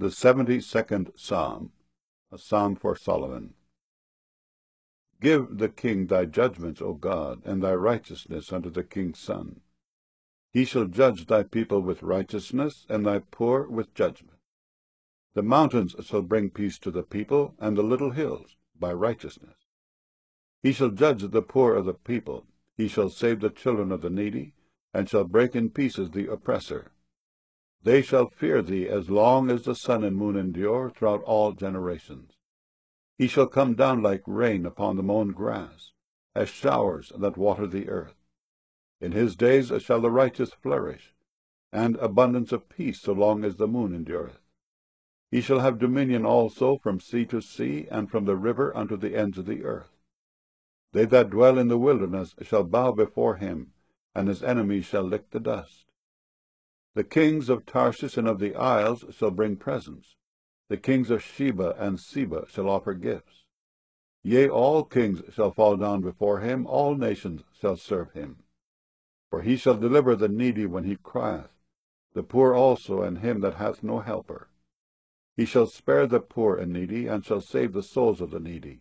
The 72nd Psalm, a psalm for Solomon. Give the king thy judgments, O God, and thy righteousness unto the king's son. He shall judge thy people with righteousness, and thy poor with judgment. The mountains shall bring peace to the people, and the little hills by righteousness. He shall judge the poor of the people. He shall save the children of the needy, and shall break in pieces the oppressor. They shall fear thee as long as the sun and moon endure throughout all generations. He shall come down like rain upon the mown grass, as showers that water the earth. In his days shall the righteous flourish, and abundance of peace so long as the moon endureth. He shall have dominion also from sea to sea, and from the river unto the ends of the earth. They that dwell in the wilderness shall bow before him, and his enemies shall lick the dust. The kings of Tarshish and of the isles shall bring presents. The kings of Sheba and Seba shall offer gifts. Yea, all kings shall fall down before him, all nations shall serve him. For he shall deliver the needy when he crieth, the poor also, and him that hath no helper. He shall spare the poor and needy, and shall save the souls of the needy.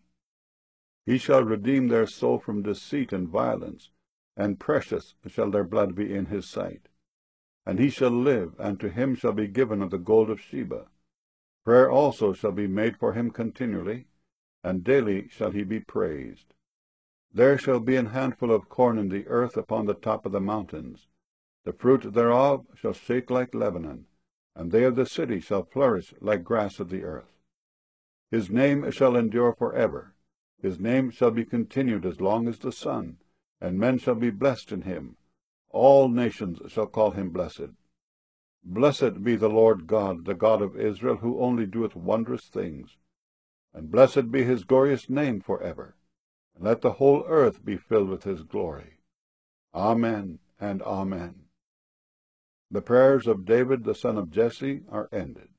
He shall redeem their soul from deceit and violence, and precious shall their blood be in his sight. And he shall live, and to him shall be given of the gold of Sheba. Prayer also shall be made for him continually, and daily shall he be praised. There shall be an handful of corn in the earth upon the top of the mountains. The fruit thereof shall shake like Lebanon, and they of the city shall flourish like grass of the earth. His name shall endure forever. His name shall be continued as long as the sun, and men shall be blessed in him. All nations shall call him blessed. Blessed be the Lord God, the God of Israel, who only doeth wondrous things. And blessed be his glorious name forever. And let the whole earth be filled with his glory. Amen and Amen. The prayers of David the son of Jesse are ended.